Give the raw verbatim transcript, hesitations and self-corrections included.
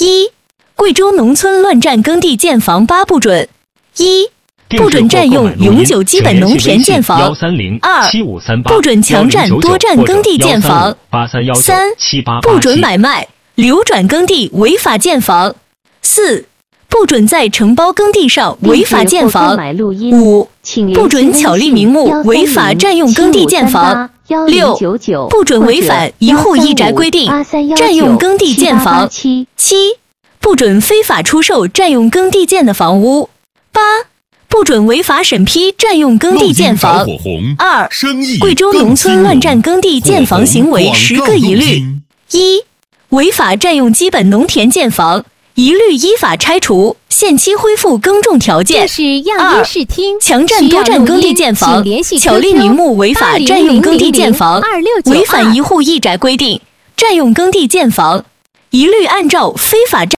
一、贵州农村乱占耕地建房八不准：一、不准占用永久基本农田建房；二、不准强占多占耕地建房；三、不准买卖、流转耕地违法建房；四、不准在承包耕地上违法建房；五、不准巧立名目违法占用耕地建房；六、不准违反一户一宅规定占用耕地建房；七、不准非法出售占用耕地建的房屋；八、不准违法审批占用耕地建房。二、贵州农村乱占耕地建房行为十个一律：一、违法占用基本农田建房，一律依法拆除，限期恢复耕种条件。 这是样音视听， 强占多占耕地建房，巧立名目违法占用耕地建房，违反一户一宅规定占用耕地建房，一律按照非法占